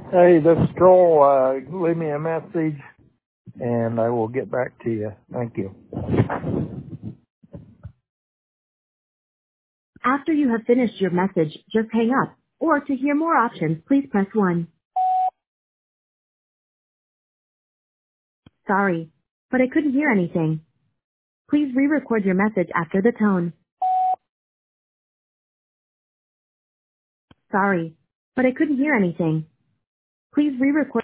Hey, this is Troll. Leave me a message and I will get back to you. Thank you. After you have finished your message, just hang up. Or to hear more options, please press 1. Sorry, but I couldn't hear anything. Please re-record your message after the tone. Sorry, but I couldn't hear anything. Please re-record.